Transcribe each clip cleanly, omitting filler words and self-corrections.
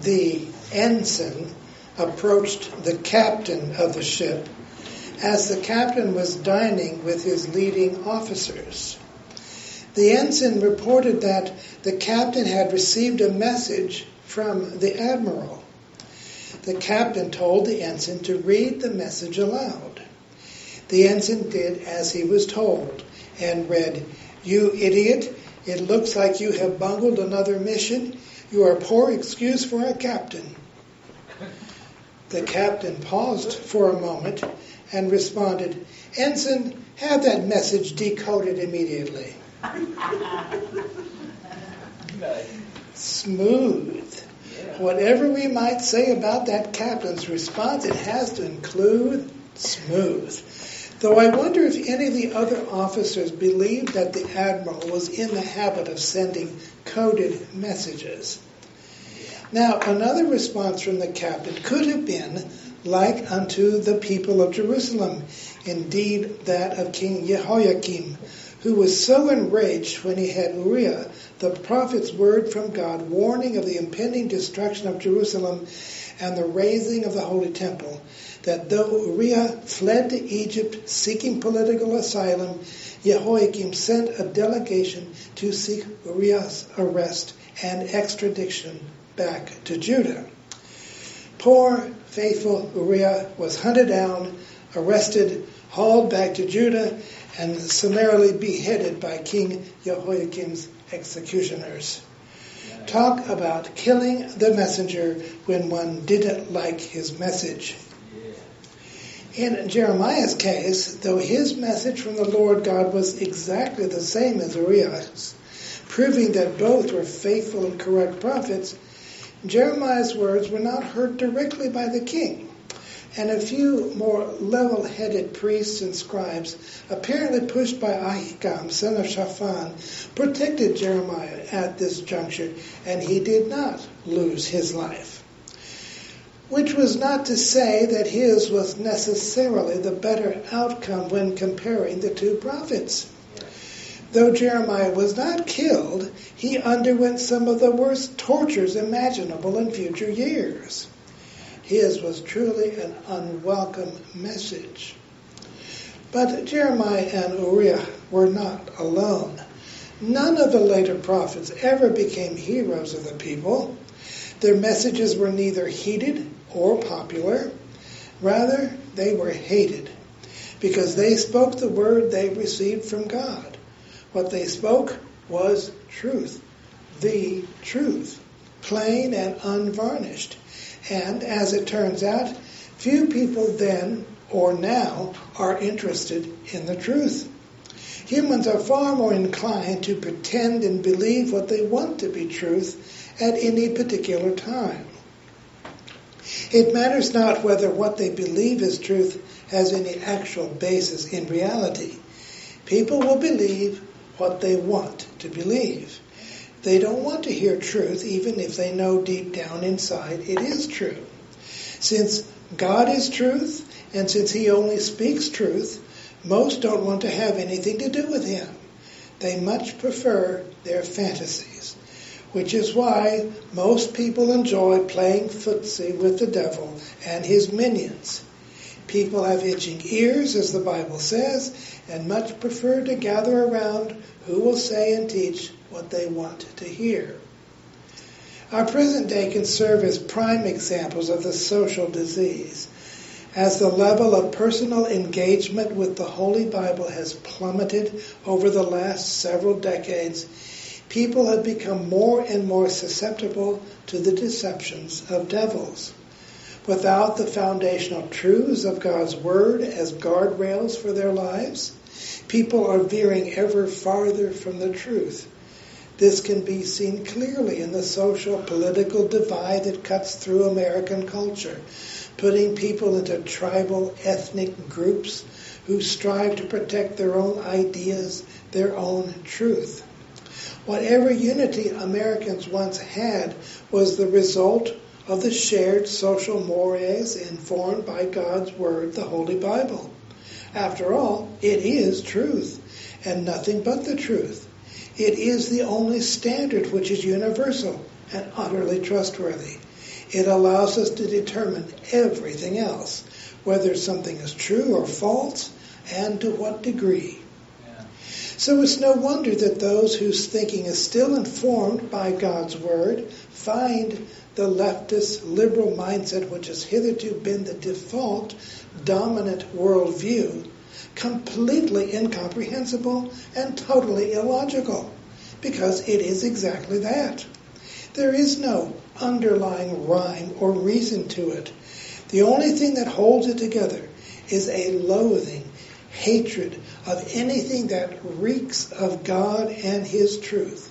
the ensign approached the captain of the ship as the captain was dining with his leading officers. The ensign reported that the captain had received a message from the admiral. The captain told the ensign to read the message aloud. The ensign did as he was told and read, "You idiot, it looks like you have bungled another mission. You are a poor excuse for a captain." The captain paused for a moment and responded, "Ensign, have that message decoded immediately." Smooth. Whatever we might say about that captain's response, it has to include smooth. Though I wonder if any of the other officers believed that the admiral was in the habit of sending coded messages. Now, another response from the captain could have been like unto the people of Jerusalem, indeed that of King Jehoiakim, who was so enraged when he had Uriah, the prophet's word from God, warning of the impending destruction of Jerusalem and the razing of the holy temple, that though Uriah fled to Egypt seeking political asylum, Jehoiakim sent a delegation to seek Uriah's arrest and extradition back to Judah. Poor, faithful Uriah was hunted down, arrested, hauled back to Judah, and summarily beheaded by King Jehoiakim's executioners. Talk about killing the messenger when one didn't like his message. In Jeremiah's case, though his message from the Lord God was exactly the same as Uriah's, proving that both were faithful and correct prophets, Jeremiah's words were not heard directly by the king, and a few more level-headed priests and scribes, apparently pushed by Ahikam, son of Shaphan, protected Jeremiah at this juncture, and he did not lose his life. Which was not to say that his was necessarily the better outcome when comparing the two prophets. Though Jeremiah was not killed, he underwent some of the worst tortures imaginable in future years. His was truly an unwelcome message. But Jeremiah and Uriah were not alone. None of the later prophets ever became heroes of the people. Their messages were neither heeded or popular. Rather, they were hated because they spoke the word they received from God. What they spoke was truth, the truth, plain and unvarnished. And as it turns out, few people then or now are interested in the truth. Humans are far more inclined to pretend and believe what they want to be truth at any particular time. It matters not whether what they believe is truth has any actual basis in reality. People will believe what they want to believe. They don't want to hear truth even if they know deep down inside it is true. Since God is truth, and since he only speaks truth, most don't want to have anything to do with him. They much prefer their fantasies, which is why most people enjoy playing footsie with the devil and his minions. People have itching ears, as the Bible says, and much prefer to gather around who will say and teach what they want to hear. Our present day can serve as prime examples of the social disease. As the level of personal engagement with the Holy Bible has plummeted over the last several decades, people have become more and more susceptible to the deceptions of devils. Without the foundational truths of God's Word as guardrails for their lives, people are veering ever farther from the truth. This can be seen clearly in the social political divide that cuts through American culture, putting people into tribal ethnic groups who strive to protect their own ideas, their own truth. Whatever unity Americans once had was the result of the shared social mores informed by God's Word, the Holy Bible. After all, it is truth, and nothing but the truth. It is the only standard which is universal and utterly trustworthy. It allows us to determine everything else, whether something is true or false, and to what degree. So it's no wonder that those whose thinking is still informed by God's Word find the leftist liberal mindset, which has hitherto been the default dominant worldview, completely incomprehensible and totally illogical, because it is exactly that. There is no underlying rhyme or reason to it. The only thing that holds it together is a loathing, hatred of anything that reeks of God and His truth.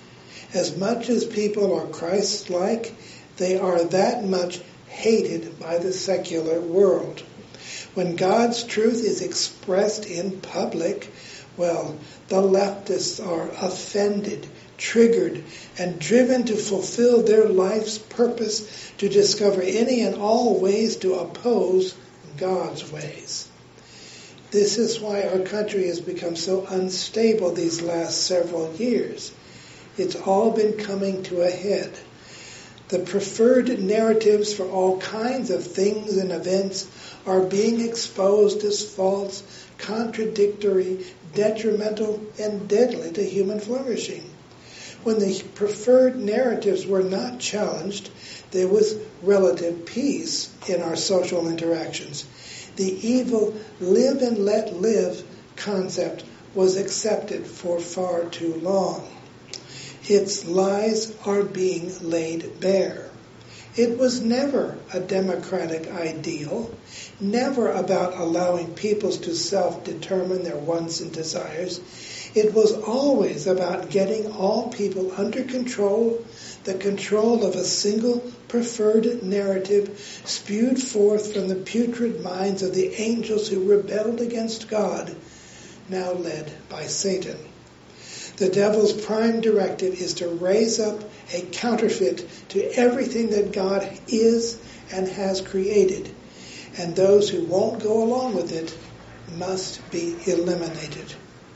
As much as people are Christ-like, they are that much hated by the secular world. When God's truth is expressed in public, well, the leftists are offended, triggered, and driven to fulfill their life's purpose to discover any and all ways to oppose God's ways. This is why our country has become so unstable these last several years. It's all been coming to a head. The preferred narratives for all kinds of things and events are being exposed as false, contradictory, detrimental, and deadly to human flourishing. When the preferred narratives were not challenged, there was relative peace in our social interactions. The evil live and let live concept was accepted for far too long. Its lies are being laid bare. It was never a democratic ideal, never about allowing peoples to self-determine their wants and desires. It was always about getting all people under control, the control of a single preferred narrative spewed forth from the putrid minds of the angels who rebelled against God, now led by Satan. The devil's prime directive is to raise up a counterfeit to everything that God is and has created, and those who won't go along with it must be eliminated.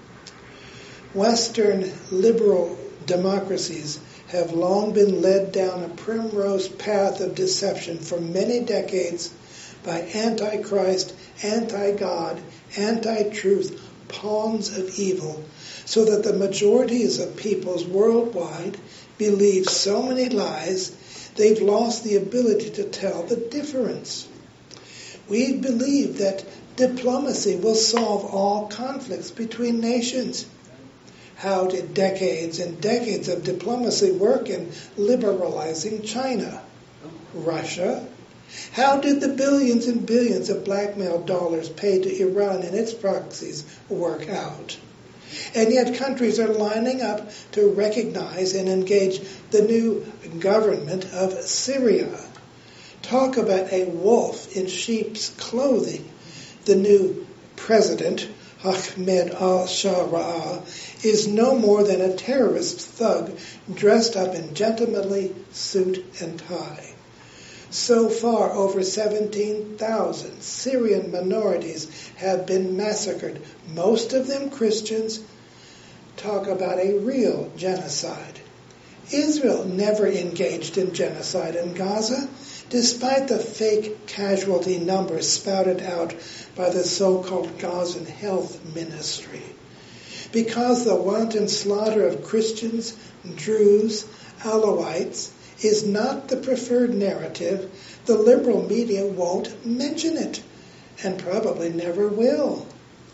Western liberal democracies have long been led down a primrose path of deception for many decades by antichrist, anti-God, anti-truth, pawns of evil, so that the majorities of peoples worldwide believe so many lies they've lost the ability to tell the difference. We believe that diplomacy will solve all conflicts between nations. How did decades and decades of diplomacy work in liberalizing China? Russia? How did the billions and billions of blackmail dollars paid to Iran and its proxies work out? And yet countries are lining up to recognize and engage the new government of Syria. Talk about a wolf in sheep's clothing. The new president, Ahmed al-Sharaa, is no more than a terrorist thug dressed up in gentlemanly suit and tie. So far, over 17,000 Syrian minorities have been massacred, most of them Christians. Talk about a real genocide. Israel never engaged in genocide in Gaza, despite the fake casualty numbers spouted out by the so-called Gazan Health Ministry. Because the wanton slaughter of Christians, Druze, Alawites is not the preferred narrative, the liberal media won't mention it, and probably never will.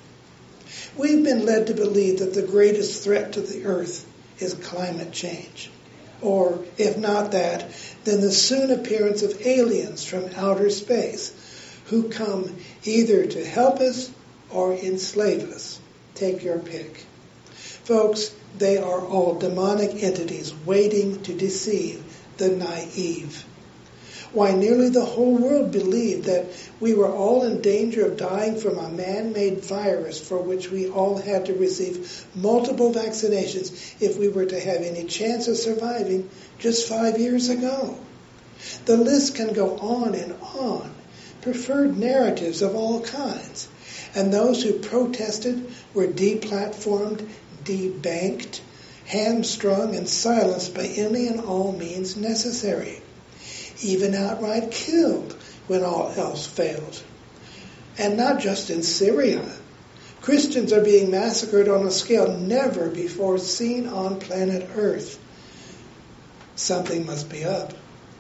We've been led to believe that the greatest threat to the earth is climate change. Or, if not that, then the soon appearance of aliens from outer space who come either to help us or enslave us. Take your pick. Folks, they are all demonic entities waiting to deceive the naive. Why, nearly the whole world believed that we were all in danger of dying from a man-made virus for which we all had to receive multiple vaccinations if we were to have any chance of surviving just 5 years ago. The list can go on and on. Preferred narratives of all kinds. And those who protested were deplatformed, debanked, hamstrung, and silenced by any and all means necessary. even outright killed when all else failed. And not just in Syria. Christians are being massacred on a scale never before seen on planet Earth. Something must be up.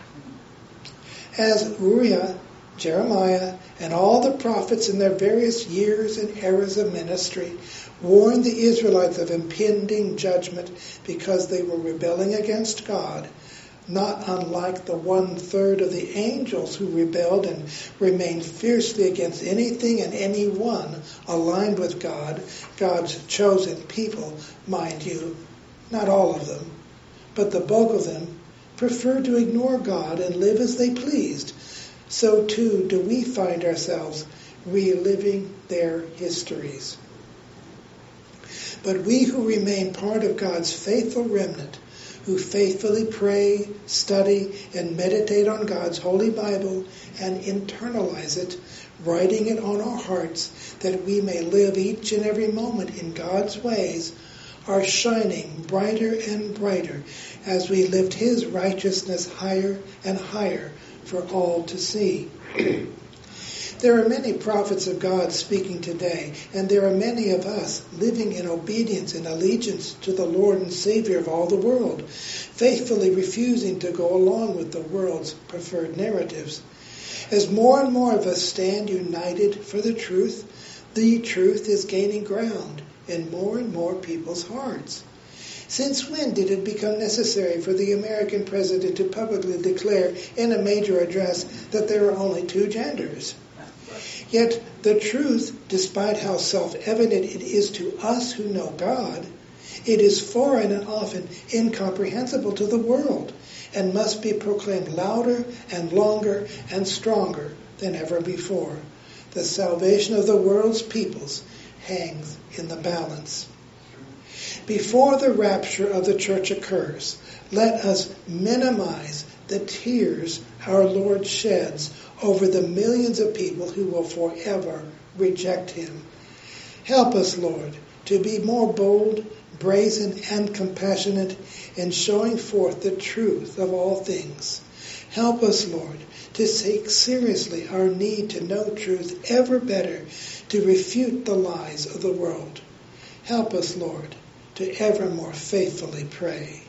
As Uriah, Jeremiah, and all the prophets in their various years and eras of ministry warned the Israelites of impending judgment because they were rebelling against God, not unlike the 1/3 of the angels who rebelled and remained fiercely against anything and anyone aligned with God, God's chosen people, mind you, not all of them, but the bulk of them preferred to ignore God and live as they pleased. So too do we find ourselves reliving their histories. But we who remain part of God's faithful remnant, who faithfully pray, study, and meditate on God's Holy Bible and internalize it, writing it on our hearts that we may live each and every moment in God's ways, are shining brighter and brighter as we lift His righteousness higher and higher for all to see. There are many prophets of God speaking today, and there are many of us living in obedience and allegiance to the Lord and Savior of all the world, faithfully refusing to go along with the world's preferred narratives. As more and more of us stand united for the truth is gaining ground in more and more people's hearts. Since when did it become necessary for the American president to publicly declare in a major address that there are only two genders? Yet the truth, despite how self-evident it is to us who know God, it is foreign and often incomprehensible to the world and must be proclaimed louder and longer and stronger than ever before. The salvation of the world's peoples hangs in the balance. Before the rapture of the church occurs, let us minimize the tears our Lord sheds over the millions of people who will forever reject Him. Help us, Lord, to be more bold, brazen, and compassionate in showing forth the truth of all things. Help us, Lord, to take seriously our need to know truth ever better, to refute the lies of the world. Help us, Lord, to ever more faithfully pray.